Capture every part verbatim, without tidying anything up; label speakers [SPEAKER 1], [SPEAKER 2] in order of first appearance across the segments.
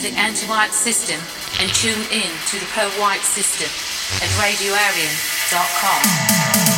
[SPEAKER 1] the anti-white system and tune in to the pro-white system at radio arian dot com.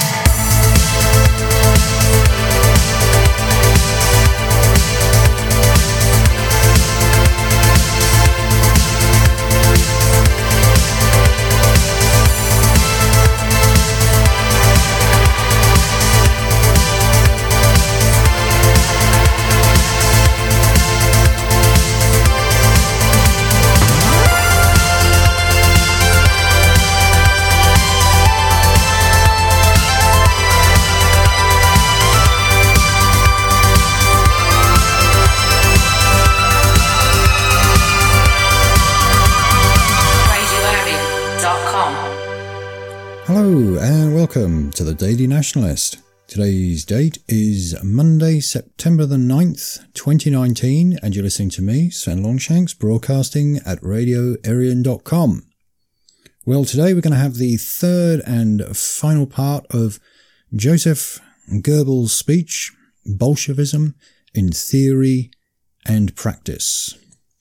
[SPEAKER 2] Hello and welcome to the Daily Nationalist. Today's date is Monday, September the ninth, twenty nineteen, and you're listening to me, Sven Longshanks, broadcasting at radio arian dot com. Well, today we're going to have the third and final part of Joseph Goebbels' speech, Bolshevism in Theory and Practice.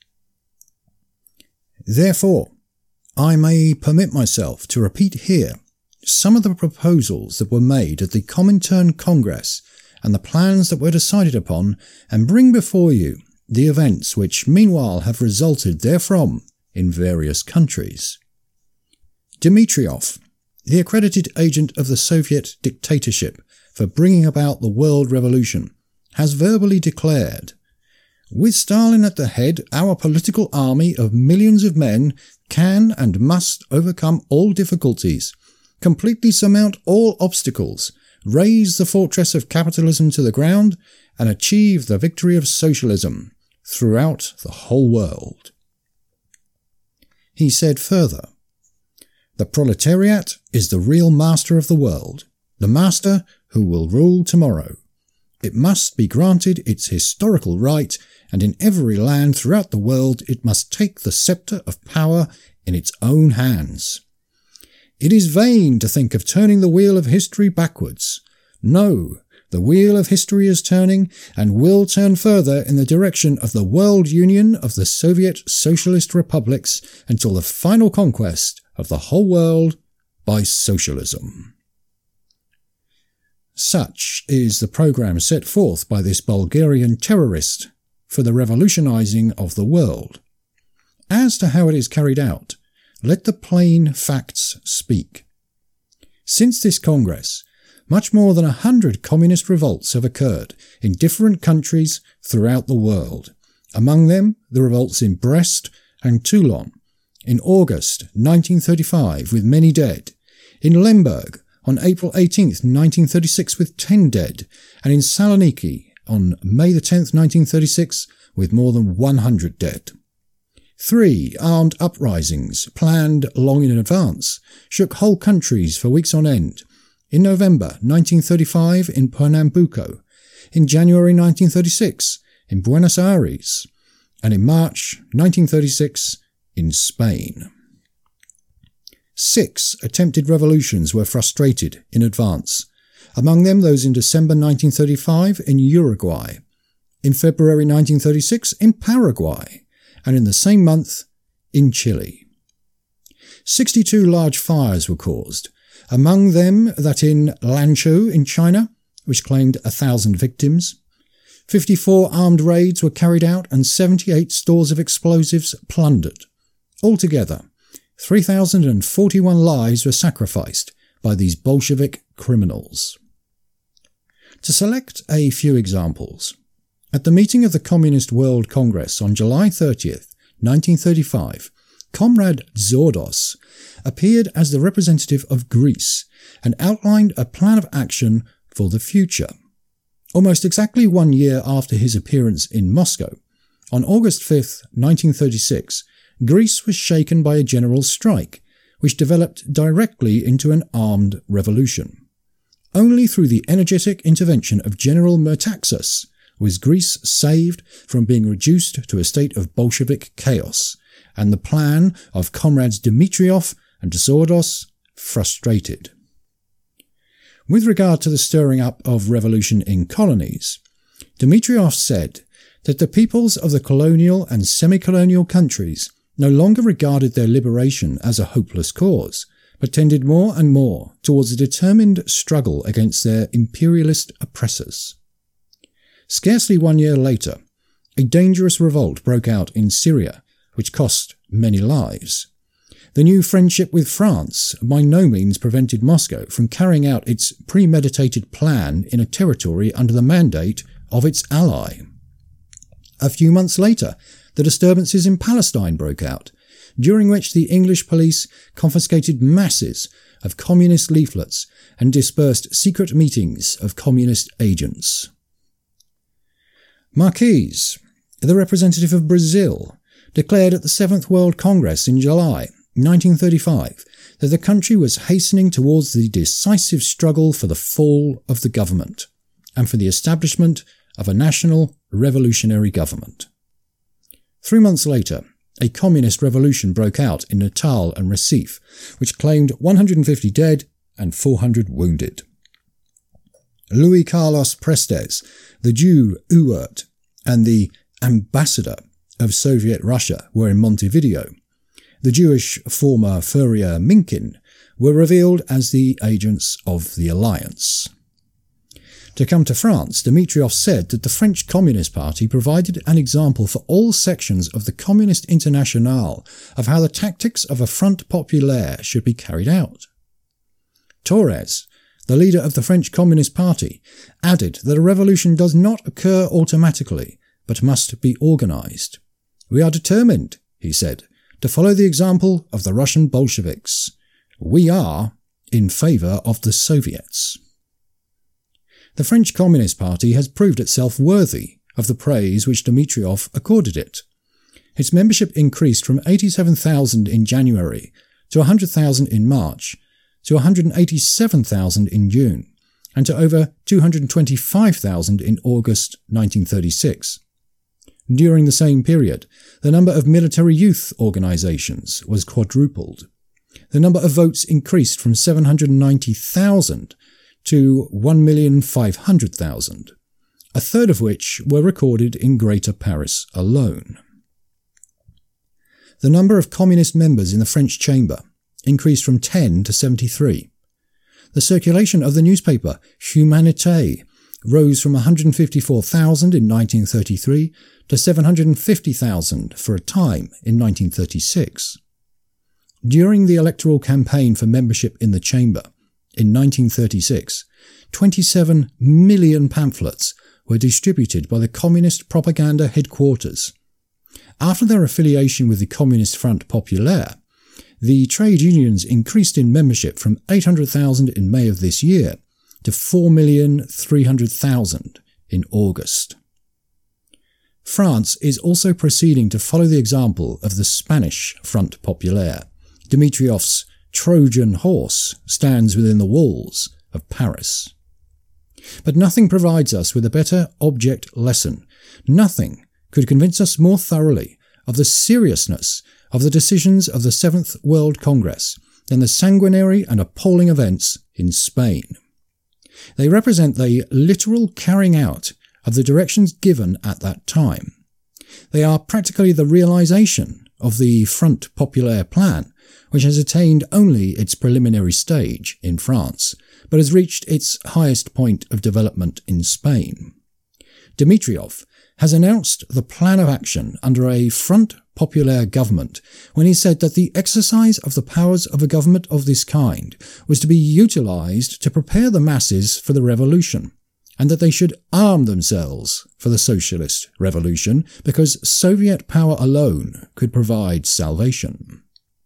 [SPEAKER 2] Therefore, I may permit myself to repeat here some of the proposals that were made at the Comintern Congress and the plans that were decided upon, and bring before you the events which meanwhile have resulted therefrom in various countries. Dmitriev, the accredited agent of the Soviet dictatorship for bringing about the world revolution, has verbally declared, "With Stalin at the head, our political army of millions of men can and must overcome all difficulties, completely surmount all obstacles, raise the fortress of capitalism to the ground, and achieve the victory of socialism throughout the whole world." He said further, "The proletariat is the real master of the world, the master who will rule tomorrow. It must be granted its historical right, and in every land throughout the world it must take the scepter of power in its own hands. It is vain to think of turning the wheel of history backwards. No, the wheel of history is turning, and will turn further in the direction of the world union of the Soviet Socialist Republics until the final conquest of the whole world by socialism." Such is the program set forth by this Bulgarian terrorist for the revolutionizing of the world. As to how it is carried out, let the plain facts speak. Since this Congress, much more than a hundred communist revolts have occurred in different countries throughout the world, among them the revolts in Brest and Toulon in August nineteen thirty-five with many dead, in Lemberg on April eighteenth nineteen thirty-six with ten dead, and in Saloniki on May the tenth nineteen thirty-six with more than one hundred dead. Three armed uprisings, planned long in advance, shook whole countries for weeks on end. In November nineteen thirty-five in Pernambuco, in January nineteen thirty-six in Buenos Aires, and in March nineteen thirty-six in Spain. Six attempted revolutions were frustrated in advance, among them those in December nineteen thirty-five in Uruguay, in February nineteen thirty-six in Paraguay, and in the same month in Chile. Sixty-two large fires were caused, among them that in Lanzhou in China, which claimed a thousand victims. Fifty-four armed raids were carried out and seventy-eight stores of explosives plundered. Altogether, three thousand forty-one lives were sacrificed by these Bolshevik criminals. To select a few examples, at the meeting of the Communist World Congress on July thirtieth, nineteen thirty-five, Comrade Zordos appeared as the representative of Greece and outlined a plan of action for the future. Almost exactly one year after his appearance in Moscow, on August fifth, nineteen thirty-six, Greece was shaken by a general strike, which developed directly into an armed revolution. Only through the energetic intervention of General Metaxas was Greece saved from being reduced to a state of Bolshevik chaos, and the plan of Comrades Dmitriev and Zordos frustrated. With regard to the stirring up of revolution in colonies, Dmitriev said that the peoples of the colonial and semi-colonial countries no longer regarded their liberation as a hopeless cause, but tended more and more towards a determined struggle against their imperialist oppressors. Scarcely one year later, a dangerous revolt broke out in Syria, which cost many lives. The new friendship with France by no means prevented Moscow from carrying out its premeditated plan in a territory under the mandate of its ally. A few months later, the disturbances in Palestine broke out, during which the English police confiscated masses of communist leaflets and dispersed secret meetings of communist agents. Marques, the representative of Brazil, declared at the Seventh World Congress in July nineteen thirty-five that the country was hastening towards the decisive struggle for the fall of the government and for the establishment of a national revolutionary government. Three months later, a communist revolution broke out in Natal and Recife, which claimed one hundred fifty dead and four hundred wounded. Luis Carlos Prestes, the Jew Ewert, and the ambassador of Soviet Russia were in Montevideo. The Jewish former Furia Minkin were revealed as the agents of the alliance. To come to France, Dmitriev said that the French Communist Party provided an example for all sections of the Communist Internationale of how the tactics of a Front Populaire should be carried out. Torres, the leader of the French Communist Party, added that a revolution does not occur automatically, but must be organised. "We are determined," he said, "to follow the example of the Russian Bolsheviks. We are in favour of the Soviets." The French Communist Party has proved itself worthy of the praise which Dmitriev accorded it. Its membership increased from eighty-seven thousand in January to one hundred thousand in March, to one hundred eighty-seven thousand in June, and to over two hundred twenty-five thousand in August nineteen thirty-six. During the same period, the number of military youth organisations was quadrupled. The number of votes increased from seven hundred ninety thousand to one million five hundred thousand, a third of which were recorded in Greater Paris alone. The number of communist members in the French Chamber increased from ten to seventy-three. The circulation of the newspaper Humanité rose from one hundred fifty-four thousand in nineteen thirty-three to seven hundred fifty thousand for a time in nineteen thirty-six. During the electoral campaign for membership in the Chamber in nineteen thirty-six, twenty-seven million pamphlets were distributed by the Communist Propaganda Headquarters. After their affiliation with the Communist Front Populaire, the trade unions increased in membership from eight hundred thousand in May of this year to four million three hundred thousand in August. France is also proceeding to follow the example of the Spanish Front Populaire. Dmitriev's Trojan horse stands within the walls of Paris. But nothing provides us with a better object lesson. Nothing could convince us more thoroughly of the seriousness of the decisions of the Seventh World Congress than the sanguinary and appalling events in Spain. They represent the literal carrying out of the directions given at that time. They are practically the realisation of the Front Populaire plan, which has attained only its preliminary stage in France, but has reached its highest point of development in Spain. Dmitriev has announced the plan of action under a Front Populaire government when he said that the exercise of the powers of a government of this kind was to be utilised to prepare the masses for the revolution, and that they should arm themselves for the socialist revolution because Soviet power alone could provide salvation.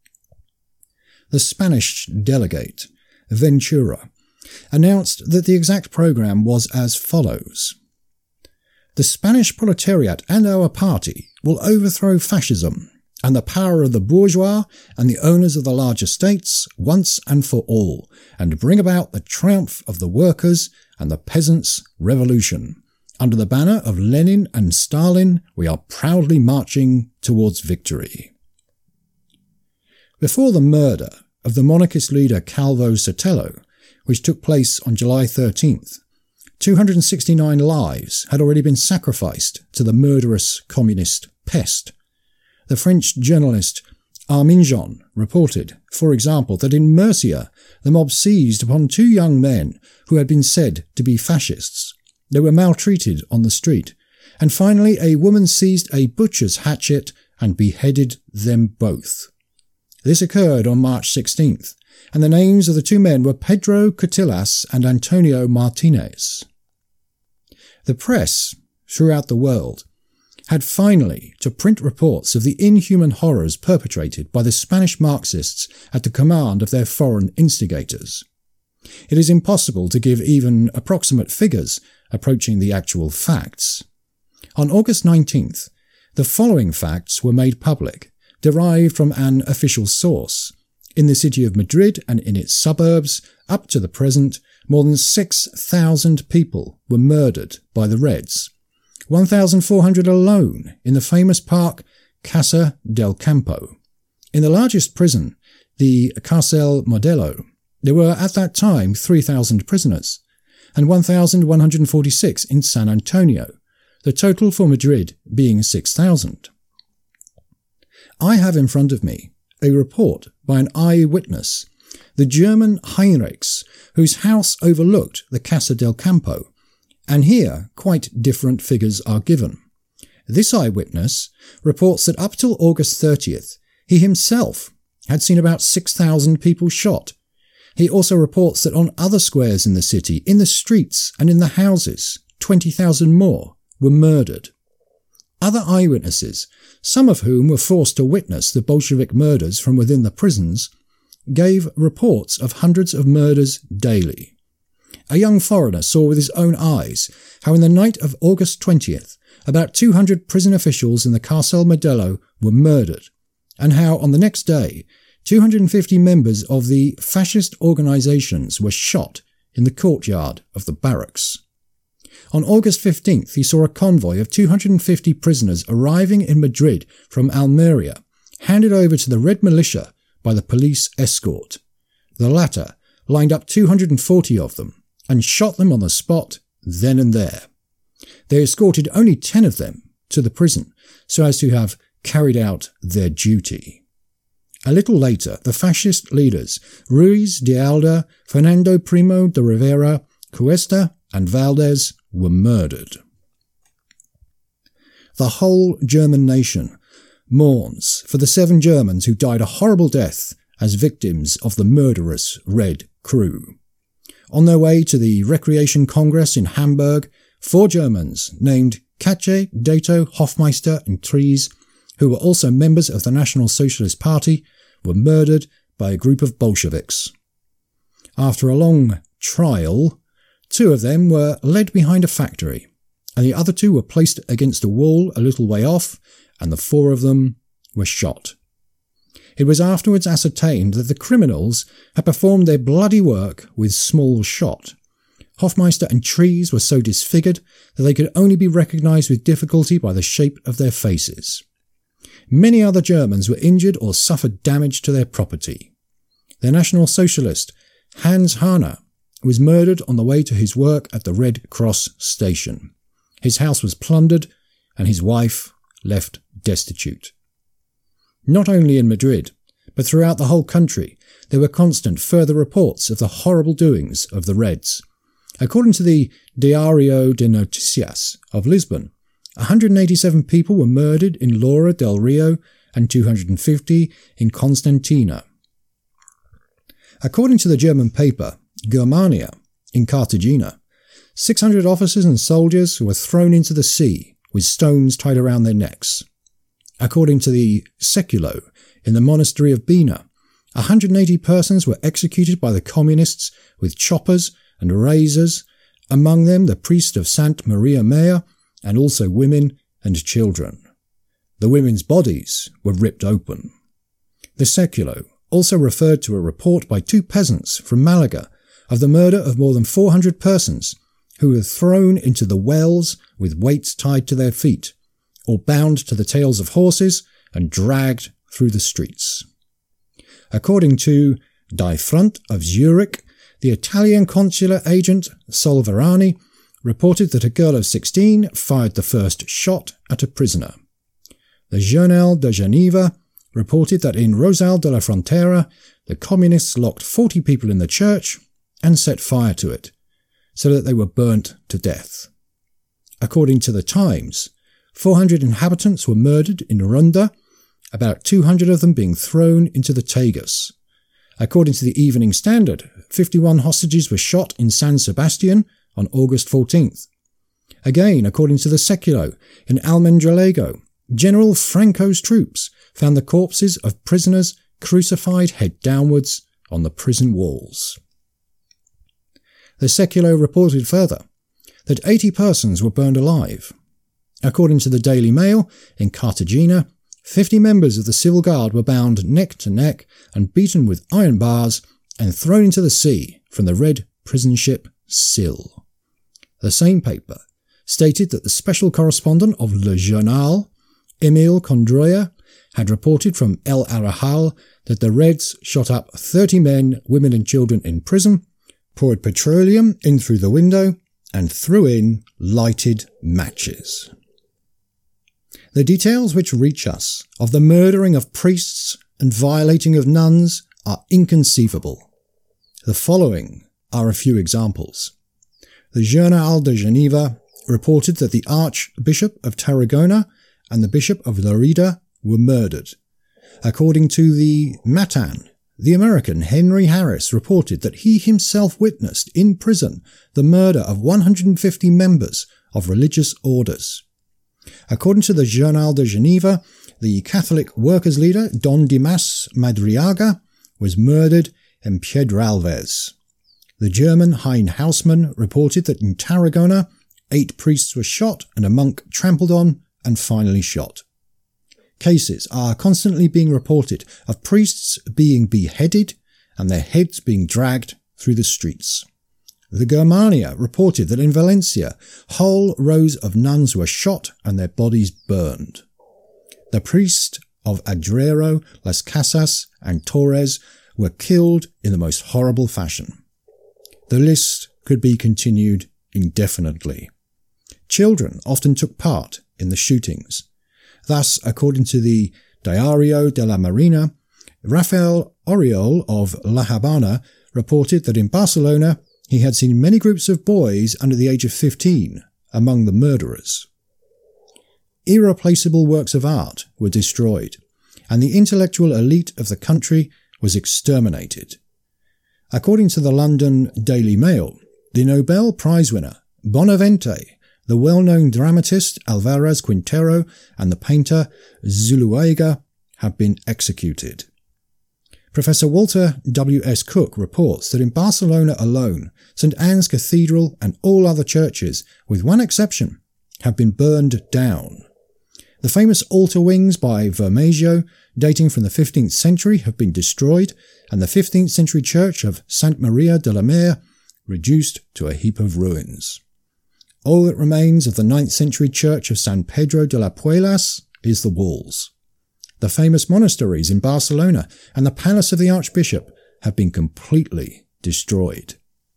[SPEAKER 2] The Spanish delegate, Ventura, announced that the exact programme was as follows. The Spanish proletariat and our party will overthrow fascism and the power of the bourgeois and the owners of the large estates once and for all, and bring about the triumph of the workers and the peasants' revolution. Under the banner of Lenin and Stalin, we are proudly marching towards victory. Before the murder of the monarchist leader Calvo Sotelo, which took place on July thirteenth, two hundred sixty-nine lives had already been sacrificed to the murderous communist pest. The French journalist Armin Jean reported, for example, that in Murcia the mob seized upon two young men who had been said to be fascists. They were maltreated on the street, and finally a woman seized a butcher's hatchet and beheaded them both. This occurred on March sixteenth, and the names of the two men were Pedro Cotillas and Antonio Martinez. The press, throughout the world, had finally to print reports of the inhuman horrors perpetrated by the Spanish Marxists at the command of their foreign instigators. It is impossible to give even approximate figures approaching the actual facts. On August nineteenth, the following facts were made public, derived from an official source. In the city of Madrid and in its suburbs, up to the present, more than six thousand people were murdered by the Reds. one thousand four hundred alone in the famous park Casa del Campo. In the largest prison, the Cárcel Modelo, there were at that time three thousand prisoners, and one thousand one hundred forty-six in San Antonio, the total for Madrid being six thousand. I have in front of me a report by an eyewitness, the German Heinrichs, whose house overlooked the Casa del Campo, and here quite different figures are given. This eyewitness reports that up till August thirtieth, he himself had seen about six thousand people shot. He also reports that on other squares in the city, in the streets and in the houses, twenty thousand more were murdered. Other eyewitnesses, some of whom were forced to witness the Bolshevik murders from within the prisons, gave reports of hundreds of murders daily. A young foreigner saw with his own eyes how in the night of August twentieth, about two hundred prison officials in the Cárcel Modelo were murdered, and how on the next day, two hundred fifty members of the fascist organizations were shot in the courtyard of the barracks. On August fifteenth, he saw a convoy of two hundred fifty prisoners arriving in Madrid from Almeria, handed over to the Red Militia by the police escort. The latter lined up two hundred forty of them and shot them on the spot then and there. They escorted only ten of them to the prison so as to have carried out their duty. A little later, the fascist leaders Ruiz de Alda, Fernando Primo de Rivera, Cuesta and Valdez were murdered. The whole German nation mourns for the seven Germans who died a horrible death as victims of the murderous Red Crew. On their way to the Recreation Congress in Hamburg, four Germans named Katje, Dato, Hofmeister and Tries, who were also members of the National Socialist Party, were murdered by a group of Bolsheviks. After a long trial, two of them were led behind a factory, and the other two were placed against a wall a little way off, and the four of them were shot. It was afterwards ascertained that the criminals had performed their bloody work with small shot. Hofmeister and Tries were so disfigured that they could only be recognised with difficulty by the shape of their faces. Many other Germans were injured or suffered damage to their property. The National Socialist, Hans Hahner, was murdered on the way to his work at the Red Cross station. His house was plundered and his wife left destitute. Not only in Madrid, but throughout the whole country, there were constant further reports of the horrible doings of the Reds. According to the Diario de Noticias of Lisbon, one hundred eighty-seven people were murdered in Laura del Rio and two hundred fifty in Constantina. According to the German paper Germania in Cartagena, six hundred officers and soldiers were thrown into the sea with stones tied around their necks. According to the Seculo in the monastery of Bina, one hundred eighty persons were executed by the communists with choppers and razors, among them the priest of Santa Maria Mea, and also women and children. The women's bodies were ripped open. The Seculo also referred to a report by two peasants from Malaga of the murder of more than four hundred persons who were thrown into the wells with weights tied to their feet, or bound to the tails of horses and dragged through the streets. According to Die Front of Zurich, the Italian consular agent Solverani reported that a girl of sixteen fired the first shot at a prisoner. The Journal de Geneva reported that in Rosal de la Frontera, the communists locked forty people in the church and set fire to it, so that they were burnt to death. According to the Times, four hundred inhabitants were murdered in Runda, about two hundred of them being thrown into the Tagus. According to the Evening Standard, fifty-one hostages were shot in San Sebastian on August fourteenth. Again, according to the Seculo, in Almendralejo, General Franco's troops found the corpses of prisoners crucified head downwards on the prison walls. The Seculo reported further that eighty persons were burned alive. According to the Daily Mail, in Cartagena, fifty members of the Civil Guard were bound neck to neck and beaten with iron bars and thrown into the sea from the red prison ship Sil. The same paper stated that the special correspondent of Le Journal, Emile Condroya, had reported from El Arajal that the Reds shot up thirty men, women and children in prison, poured petroleum in through the window, and threw in lighted matches. The details which reach us of the murdering of priests and violating of nuns are inconceivable. The following are a few examples. The Journal de Geneva reported that the Archbishop of Tarragona and the Bishop of Lerida were murdered. According to the Matan, the American Henry Harris reported that he himself witnessed in prison the murder of one hundred fifty members of religious orders. According to the Journal de Geneva, the Catholic workers' leader Don Dimas Madriaga was murdered in Piedralbes. The German Hein Hausmann reported that in Tarragona, eight priests were shot and a monk trampled on and finally shot. Cases are constantly being reported of priests being beheaded and their heads being dragged through the streets. The Germania reported that in Valencia, whole rows of nuns were shot and their bodies burned. The priests of Adrero, Las Casas and Torres were killed in the most horrible fashion. The list could be continued indefinitely. Children often took part in the shootings. Thus, according to the Diario de la Marina, Rafael Oriol of La Habana reported that in Barcelona he had seen many groups of boys under the age of fifteen among the murderers. Irreplaceable works of art were destroyed, and the intellectual elite of the country was exterminated. According to the London Daily Mail, the Nobel Prize winner Bonavente, the well-known dramatist Alvarez Quintero, and the painter Zuluaga have been executed. Professor Walter W S Cook reports that in Barcelona alone, Saint Anne's Cathedral and all other churches, with one exception, have been burned down. The famous altar wings by Vermejo, dating from the fifteenth century, have been destroyed, and the fifteenth century church of Saint Maria de la Mer reduced to a heap of ruins. All that remains of the ninth century church of San Pedro de la Puelas is the walls. The famous monasteries in Barcelona and the palace of the Archbishop have been completely destroyed.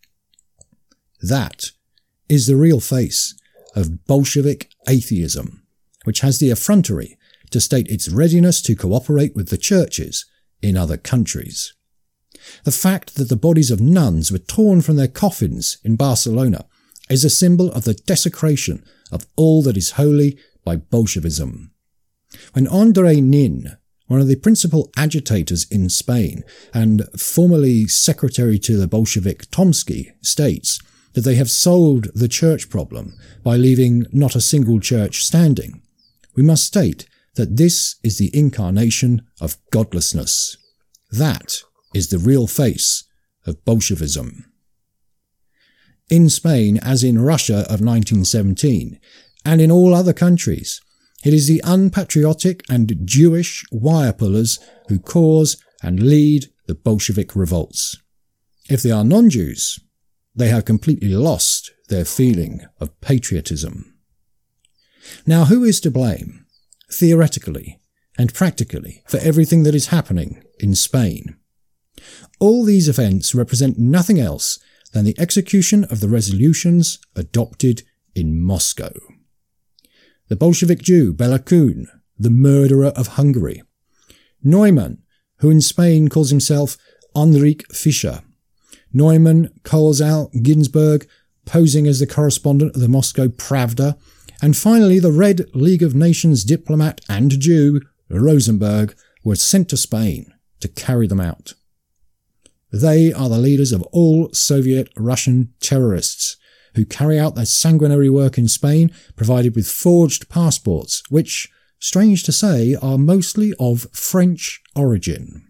[SPEAKER 2] That is the real face of Bolshevik atheism, which has the effrontery to state its readiness to cooperate with the churches in other countries. The fact that the bodies of nuns were torn from their coffins in Barcelona is a symbol of the desecration of all that is holy by Bolshevism. When Andrei Nin, one of the principal agitators in Spain and formerly secretary to the Bolshevik Tomsky, states that they have solved the church problem by leaving not a single church standing, we must state that this is the incarnation of godlessness. That is the real face of Bolshevism. In Spain, as in Russia of nineteen seventeen, and in all other countries, it is the unpatriotic and Jewish wire-pullers who cause and lead the Bolshevik revolts. If they are non-Jews, they have completely lost their feeling of patriotism. Now, who is to blame, theoretically and practically, for everything that is happening in Spain? All these events represent nothing else than the execution of the resolutions adopted in Moscow. The Bolshevik Jew Bela Kun, the murderer of Hungary. Neumann, who in Spain calls himself Enrique Fischer. Neumann calls out Ginsburg, posing as the correspondent of the Moscow Pravda. And finally, the Red League of Nations diplomat and Jew, Rosenberg, were sent to Spain to carry them out. They are the leaders of all Soviet Russian terrorists who carry out their sanguinary work in Spain, provided with forged passports, which, strange to say, are mostly of French origin.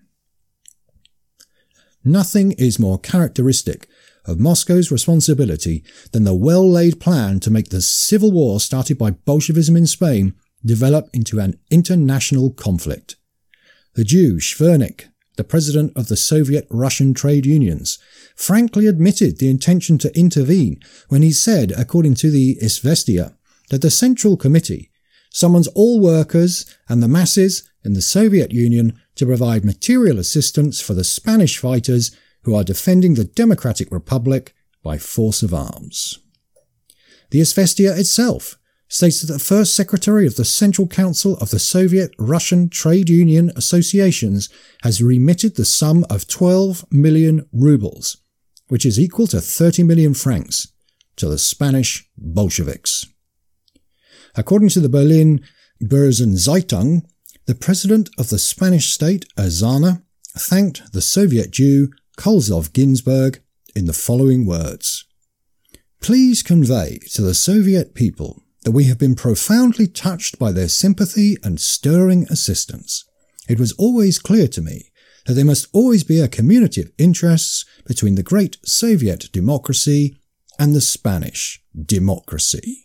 [SPEAKER 2] Nothing is more characteristic of Moscow's responsibility than the well-laid plan to make the civil war started by Bolshevism in Spain develop into an international conflict. The Jew Schwernik, the president of the Soviet Russian trade unions, frankly admitted the intention to intervene when he said, according to the Izvestia, that the Central Committee summons all workers and the masses in the Soviet Union to provide material assistance for the Spanish fighters who are defending the Democratic Republic by force of arms. The Izvestia itself states that the first secretary of the Central Council of the Soviet Russian Trade Union Associations has remitted the sum of twelve million rubles, which is equal to thirty million francs, to the Spanish Bolsheviks. According to the Berlin Börsenzeitung, the president of the Spanish state, Aznar, thanked the Soviet Jew Kolzov Ginsburg in the following words: "Please convey to the Soviet people that we have been profoundly touched by their sympathy and stirring assistance. It was always clear to me that there must always be a community of interests between the great Soviet democracy and the Spanish democracy."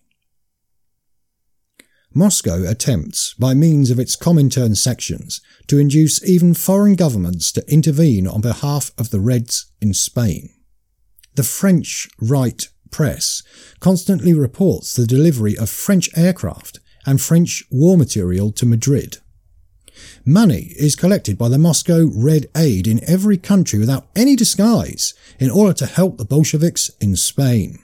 [SPEAKER 2] Moscow attempts, by means of its Comintern sections, to induce even foreign governments to intervene on behalf of the Reds in Spain. The French right press constantly reports the delivery of French aircraft and French war material to Madrid. Money is collected by the Moscow Red Aid in every country without any disguise in order to help the Bolsheviks in Spain.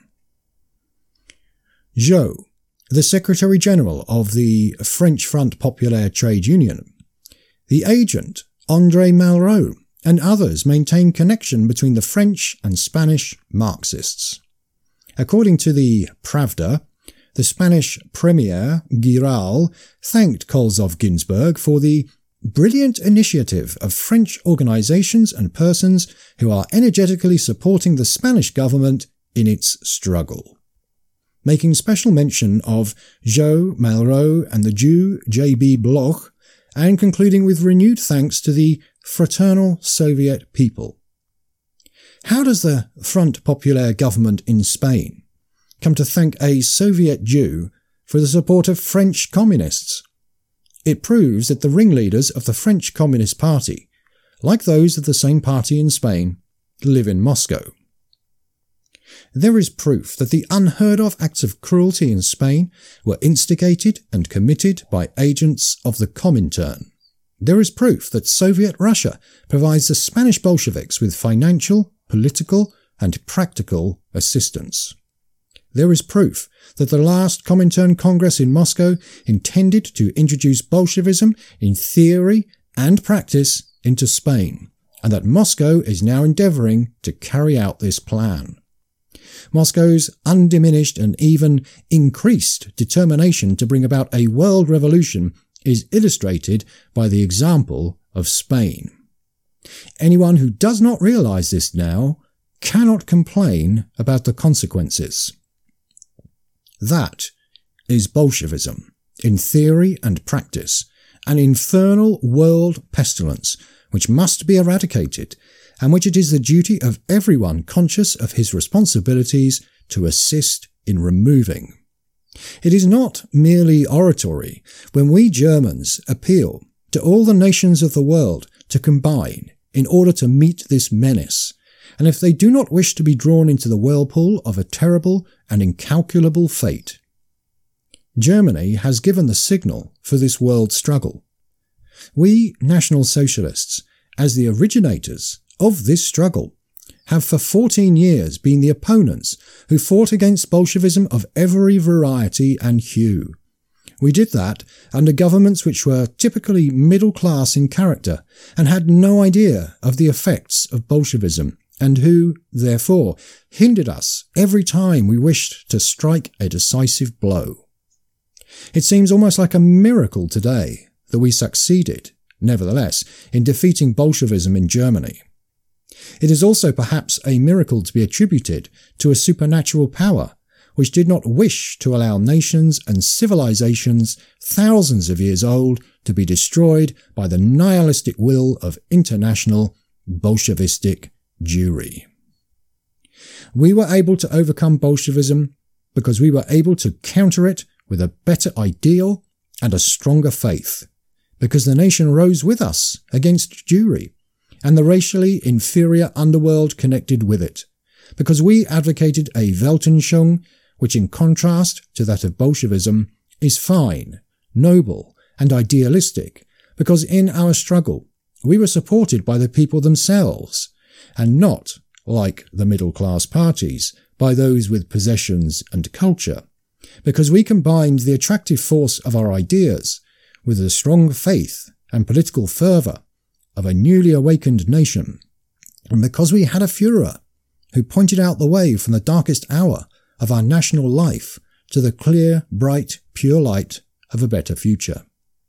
[SPEAKER 2] Joe, the Secretary General of the French Front Populaire Trade Union, the agent André Malraux, and others maintain connection between the French and Spanish Marxists. According to the Pravda, the Spanish Premier, Giral, thanked Kolzov Ginsburg for the brilliant initiative of French organizations and persons who are energetically supporting the Spanish government in its struggle, making special mention of Joe Malraux and the Jew J B Bloch, and concluding with renewed thanks to the fraternal Soviet people. How does the Front Populaire government in Spain come to thank a Soviet Jew for the support of French communists? It proves that the ringleaders of the French Communist Party, like those of the same party in Spain, live in Moscow. There is proof that the unheard-of acts of cruelty in Spain were instigated and committed by agents of the Comintern. There is proof that Soviet Russia provides the Spanish Bolsheviks with financial, political, and practical assistance. There is proof that the last Comintern Congress in Moscow intended to introduce Bolshevism in theory and practice into Spain, and that Moscow is now endeavouring to carry out this plan. Moscow's undiminished and even increased determination to bring about a world revolution is illustrated by the example of Spain. Anyone who does not realise this now cannot complain about the consequences. That is Bolshevism, in theory and practice, an infernal world pestilence which must be eradicated, and which it is the duty of everyone conscious of his responsibilities to assist in removing. It is not merely oratory when we Germans appeal to all the nations of the world to combine in order to meet this menace, and if they do not wish to be drawn into the whirlpool of a terrible and incalculable fate. Germany has given the signal for this world struggle. We National Socialists, as the originators of this struggle, have for fourteen years been the opponents who fought against Bolshevism of every variety and hue. We did that under governments which were typically middle class in character and had no idea of the effects of Bolshevism, and who, therefore, hindered us every time we wished to strike a decisive blow. It seems almost like a miracle today that we succeeded, nevertheless, in defeating Bolshevism in Germany. It is also perhaps a miracle to be attributed to a supernatural power which did not wish to allow nations and civilizations thousands of years old to be destroyed by the nihilistic will of international Bolshevistic Jewry. We were able to overcome Bolshevism because we were able to counter it with a better ideal and a stronger faith, because the nation rose with us against Jewry and the racially inferior underworld connected with it, because we advocated a Weltanschauung which, in contrast to that of Bolshevism, is fine, noble, and idealistic, because in our struggle we were supported by the people themselves, and not, like the middle-class parties, by those with possessions and culture, because we combined the attractive force of our ideas with the strong faith and political fervour of a newly awakened nation, and because we had a Führer who pointed out the way from the darkest hour of our national life to the clear, bright, pure light of a better future.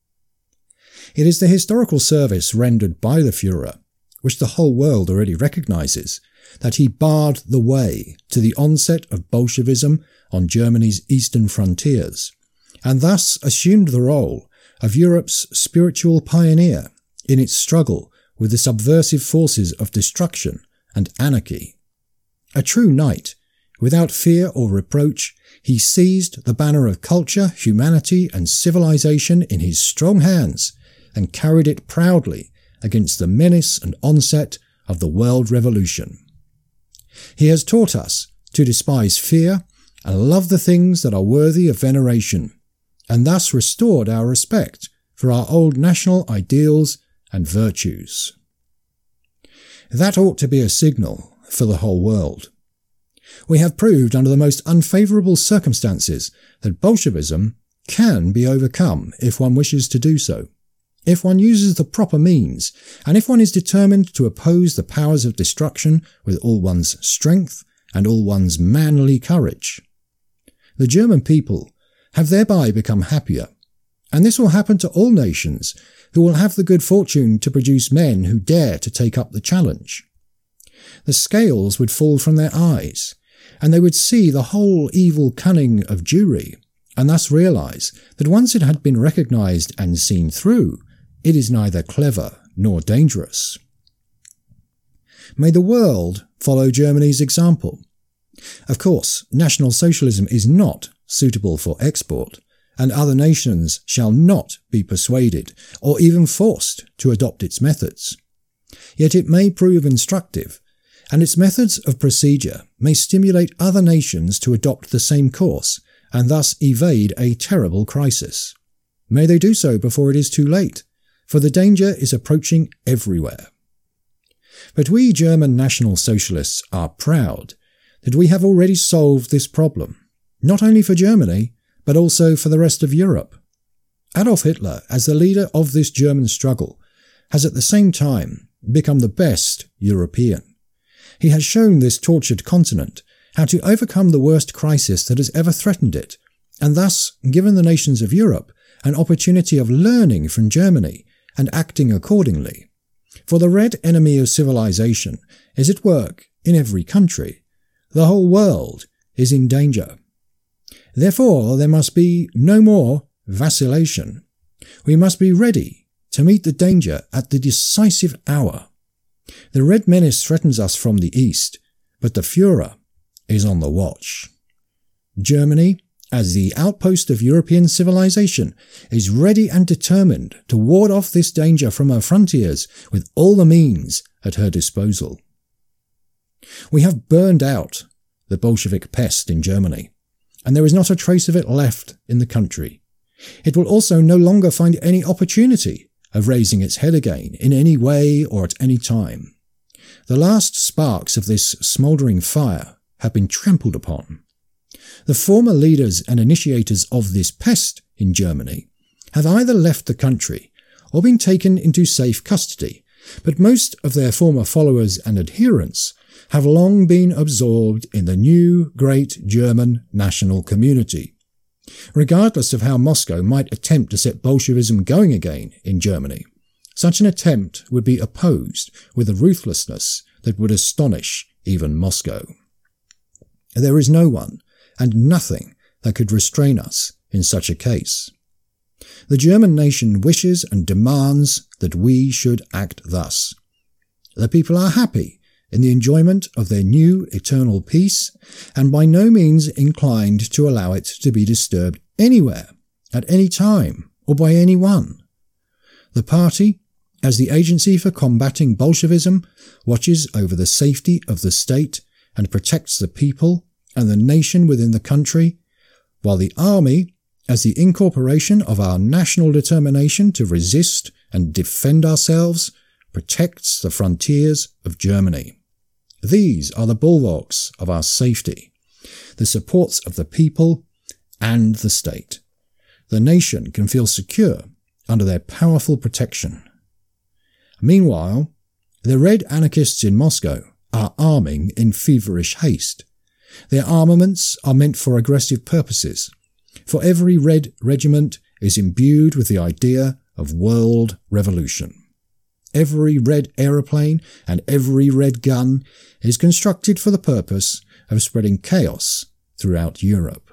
[SPEAKER 2] It is the historical service rendered by the Führer, which the whole world already recognises, that he barred the way to the onset of Bolshevism on Germany's eastern frontiers, and thus assumed the role of Europe's spiritual pioneer in its struggle with the subversive forces of destruction and anarchy. A true knight, without fear or reproach, he seized the banner of culture, humanity, and civilization in his strong hands and carried it proudly against the menace and onset of the world revolution. He has taught us to despise fear and love the things that are worthy of veneration, and thus restored our respect for our old national ideals and virtues. That ought to be a signal for the whole world. We have proved under the most unfavourable circumstances that Bolshevism can be overcome if one wishes to do so, if one uses the proper means, and if one is determined to oppose the powers of destruction with all one's strength and all one's manly courage. The German people have thereby become happier, and this will happen to all nations who will have the good fortune to produce men who dare to take up the challenge. The scales would fall from their eyes, and they would see the whole evil cunning of Jewry, and thus realise that once it had been recognised and seen through, it is neither clever nor dangerous. May the world follow Germany's example. Of course, National Socialism is not suitable for export, and other nations shall not be persuaded or even forced to adopt its methods. Yet it may prove instructive, and its methods of procedure may stimulate other nations to adopt the same course and thus evade a terrible crisis. May they do so before it is too late, for the danger is approaching everywhere. But we German National Socialists are proud that we have already solved this problem, not only for Germany, but also for the rest of Europe. Adolf Hitler, as the leader of this German struggle, has at the same time become the best European. He has shown this tortured continent how to overcome the worst crisis that has ever threatened it, and thus given the nations of Europe an opportunity of learning from Germany and acting accordingly. For the red enemy of civilization is at work in every country. The whole world is in danger. Therefore, there must be no more vacillation. We must be ready to meet the danger at the decisive hour. The red menace threatens us from the east, but the Führer is on the watch. Germany, as the outpost of European civilization, is ready and determined to ward off this danger from her frontiers with all the means at her disposal. We have burned out the Bolshevik pest in Germany, and there is not a trace of it left in the country. It will also no longer find any opportunity of raising its head again in any way or at any time. The last sparks of this smouldering fire have been trampled upon. The former leaders and initiators of this pest in Germany have either left the country or been taken into safe custody, but most of their former followers and adherents have long been absorbed in the new great German national community. Regardless of how Moscow might attempt to set Bolshevism going again in Germany, such an attempt would be opposed with a ruthlessness that would astonish even Moscow. There is no one and nothing that could restrain us in such a case. The German nation wishes and demands that we should act thus. The people are happy in the enjoyment of their new eternal peace, and by no means inclined to allow it to be disturbed anywhere, at any time, or by anyone. The party, as the agency for combating Bolshevism, watches over the safety of the state and protects the people and the nation within the country, while the army, as the incorporation of our national determination to resist and defend ourselves, protects the frontiers of Germany. These are the bulwarks of our safety, the supports of the people and the state. The nation can feel secure under their powerful protection. Meanwhile, the red anarchists in Moscow are arming in feverish haste. Their armaments are meant for aggressive purposes, for every red regiment is imbued with the idea of world revolution. Every red aeroplane and every red gun is constructed for the purpose of spreading chaos throughout Europe.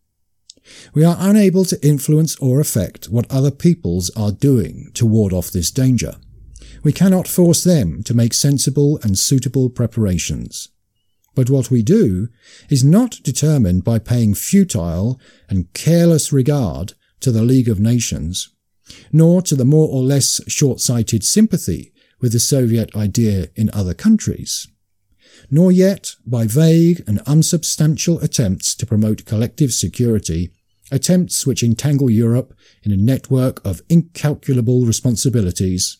[SPEAKER 2] We are unable to influence or affect what other peoples are doing to ward off this danger. We cannot force them to make sensible and suitable preparations. But what we do is not determined by paying futile and careless regard to the League of Nations, nor to the more or less short-sighted sympathy with the Soviet idea in other countries, nor yet by vague and unsubstantial attempts to promote collective security, attempts which entangle Europe in a network of incalculable responsibilities.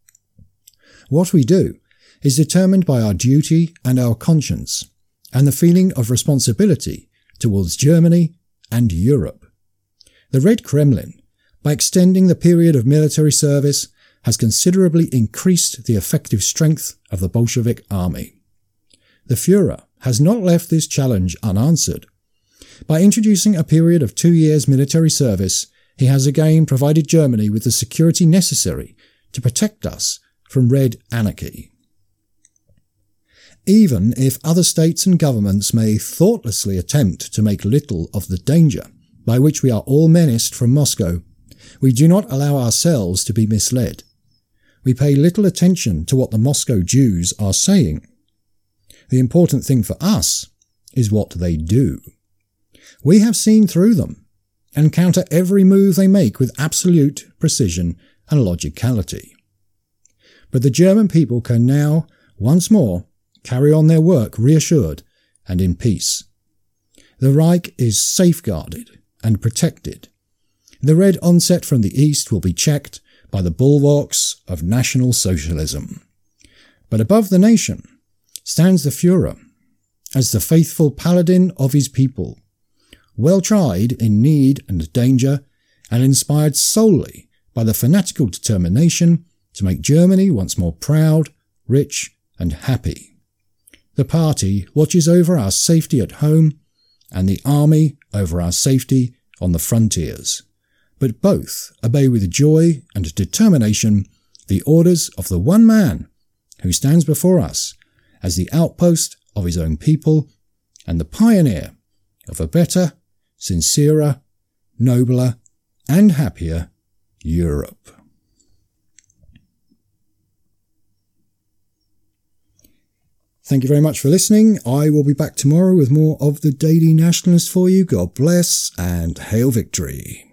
[SPEAKER 2] What we do is determined by our duty and our conscience, and the feeling of responsibility towards Germany and Europe. The Red Kremlin, by extending the period of military service, has considerably increased the effective strength of the Bolshevik army. The Führer has not left this challenge unanswered. By introducing a period of two years military service, he has again provided Germany with the security necessary to protect us from red anarchy. Even if other states and governments may thoughtlessly attempt to make little of the danger by which we are all menaced from Moscow, we do not allow ourselves to be misled. We pay little attention to what the Moscow Jews are saying. The important thing for us is what they do. We have seen through them and counter every move they make with absolute precision and logicality. But the German people can now, once more, carry on their work reassured and in peace. The Reich is safeguarded and protected. The red onset from the east will be checked by the bulwarks of National Socialism. But above the nation stands the Führer as the faithful paladin of his people, well tried in need and danger, and inspired solely by the fanatical determination to make Germany once more proud, rich, and happy. The party watches over our safety at home, and the army over our safety on the frontiers. But both obey with joy and determination the orders of the one man who stands before us as the outpost of his own people and the pioneer of a better, sincerer, nobler, and happier Europe. Thank you very much for listening. I will be back tomorrow with more of the Daily Nationalist for you. God bless and hail victory.